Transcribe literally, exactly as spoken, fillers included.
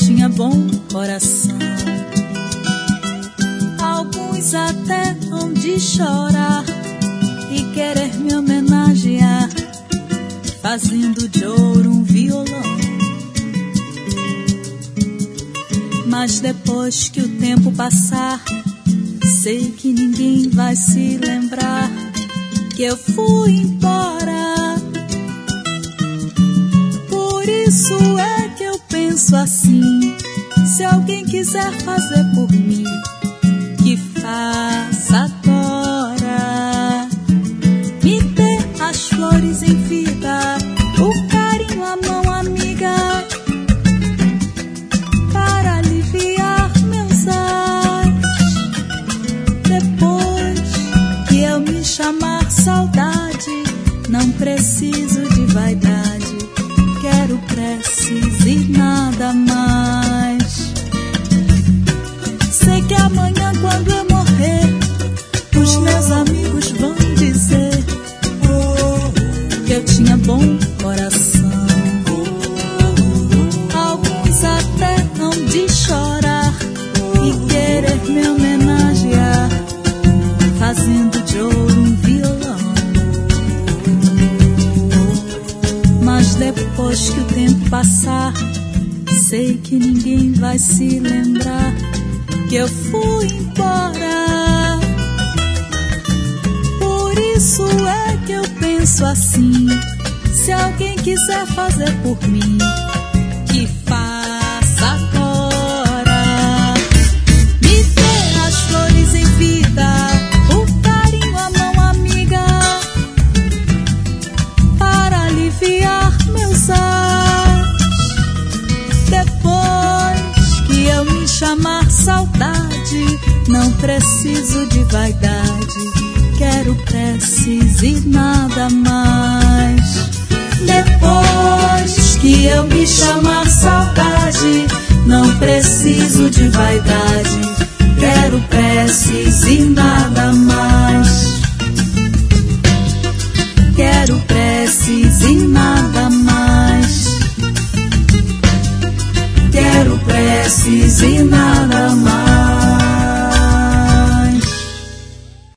tinha bom coração. Alguns até hão de chorar e querer me homenagear, fazendo de ouro um violão. Mas depois que o tempo passar, sei que ninguém vai se lembrar que eu fui embora. Por isso é que eu penso assim: se alguém quiser fazer por mim, que faça agora. Me dê as flores em vida, o carinho, a mão amiga, para aliviar meus ais. Depois que eu me chamar saudade, não preciso de vaidade, quero preces e nada mais. Sei que amanhã, quando eu morrer, os meus amigos vão dizer que eu tinha bom coração. Alguns até hão de chorar e querer me homenagear, fazendo de ouro um violão. Mas depois que o tempo passar, sei que ninguém vai se lembrar que eu fui embora. Por isso é que eu penso assim: se alguém quiser fazer por mim, que faça agora. Me dê as flores em vida, o carinho, a mão amiga, para aliviar meus ais. Depois que eu me chamar saudade, não preciso de vaidade, quero preces e nada mais. Depois que eu me chamar saudade, não preciso de vaidade, quero preces e nada mais. Quero preces e nada mais. Quero preces e nada mais.